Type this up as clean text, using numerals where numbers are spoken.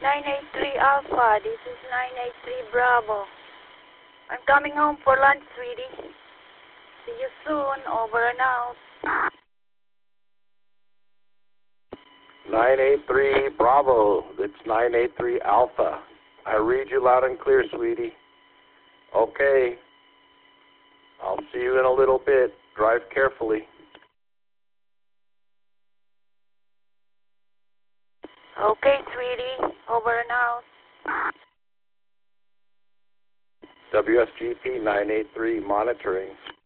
983 Alpha, this is 983 Bravo. I'm coming home for lunch, sweetie. See you soon, over and out. 983 Bravo, it's 983 Alpha. I read you loud and clear, sweetie. Okay. I'll see you in a little bit. Drive carefully. Okay, sweetie, over and out. WSGP 983 monitoring.